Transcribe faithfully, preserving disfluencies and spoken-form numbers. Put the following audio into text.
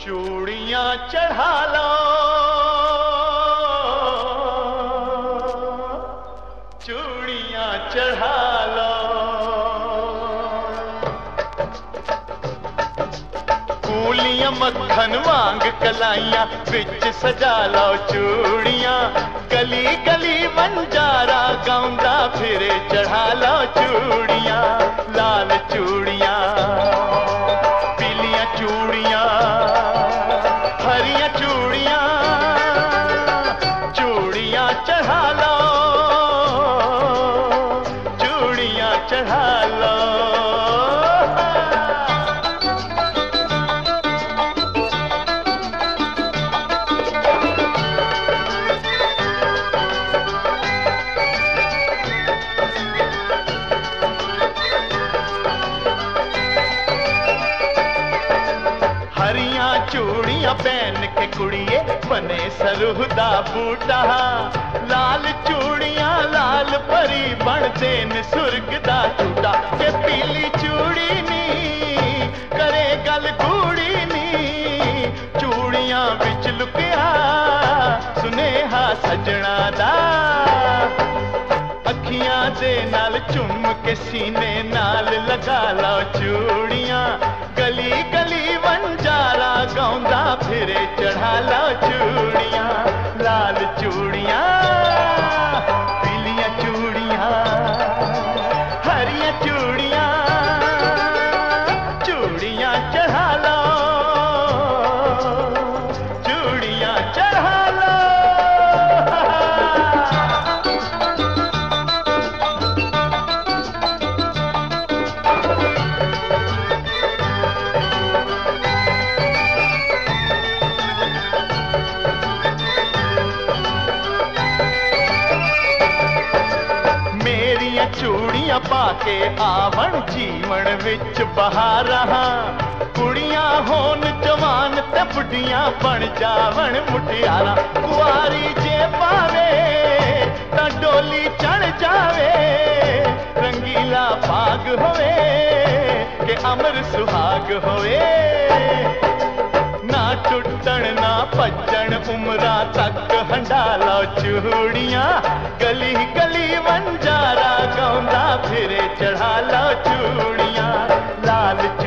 चूड़ियां चढ़ा लो, चूड़ियां चढ़ा लो, कूलियां मक्खन वांग कलाइयां बिच सजा लो चूड़ियां, गली गली वंजारा गाउंदा फिरे चढ़ा लो चूड़ियां, लाल चूड़ियां, पीलियां चूड़ियां, हरियां चूड़ियां, चूड़ियां चढ़ा लो, चूड़ियां चढ़ा लो। हरियां चूड़ियां पहन के कुड़िए बने सरूह दा बूटा, लाल चूड़ियां लाल परी बनते न सुर्ग दा झूटा, के पीली चूड़ी नी करे गल गूड़ी नी, चूड़ियां बिच लुकिया सुनेहा सजना दा, अखियां दे नाल चुम के सीने नाल लगा लो चूड़ियां, गली गली वंजारा गाउंदा फिरे चढ़ा लो चूड़ियां, लाल चूड़ियां, पीलियां चूड़ियां, हरियां चूड़ियां, चूड़ियां चढ़ा लो, चूड़ियां चढ़ा लो। चूड़ियां पाके आवन जीवन विच बहारा, कुड़ियां होन जवान ते बुढ़ियां बन जावन मुटियारा, कुआरी जे पावे तां डोली चढ़ जावे, रंगीला भाग होवे के अमर सुहाग होवे, ना टुटण ना भजन उमरा तक हंडा लो चूड़ियां, गली गली वंजारा गाउंदा फिरे चढ़ा लो चूड़ियां, लाल